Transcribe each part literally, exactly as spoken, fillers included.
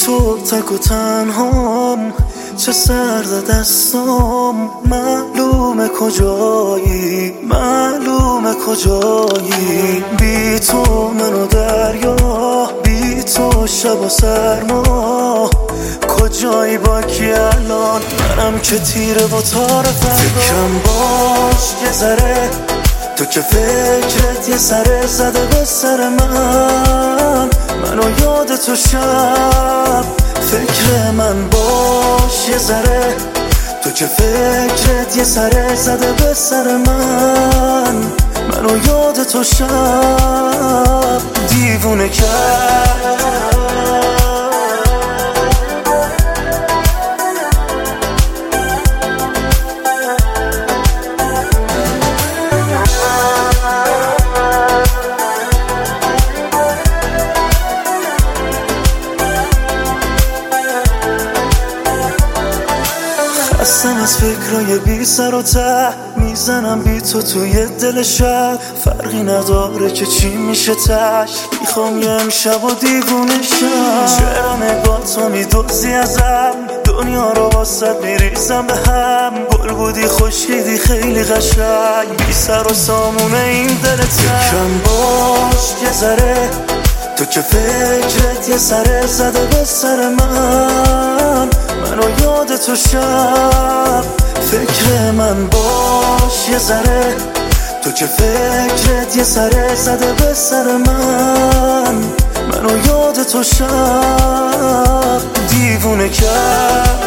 تو تک و تنهام، چه سرد دستام. معلومه کجایی، معلومه کجایی. بی تو منو دریا، بی تو شب و سرما. کجایی با کی الان؟ منم که تیره و تار فردا. فکرم باش یه ذره، تو که فکرت یه سره زده به سر من. منو یاد تو شب، فکر من باش یه ذره. تو که فکرت یه سره زده به سر من. منو یاد تو شب دیوونه کرد. خستم از فکرای بی سر و ته، میزنم بی تو توی دل شب. فرقی نداره که چی میشه تش، میخوام یه امشب و دیوونه شم. چرا نگاه تو میدوزی ازم، دنیا رو واسد میریزم به هم. گل بودی خوشیدی خیلی قشنگ، بی سر و سامونه این دل تنگ. فکرم باش یه ذره، تو که فکرت یه سره زده به سر من. منو یاد تو شب، فکر من باش یه ذره. تو که فکرت یه سره زده به سر من. منو یاد تو شب دیوونه کرد.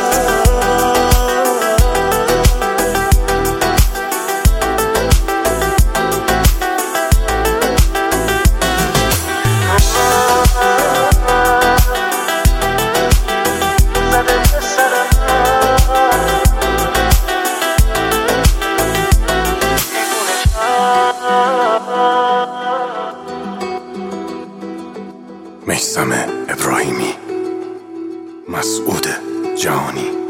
میثم ابراهیمی، مسعود جهانی.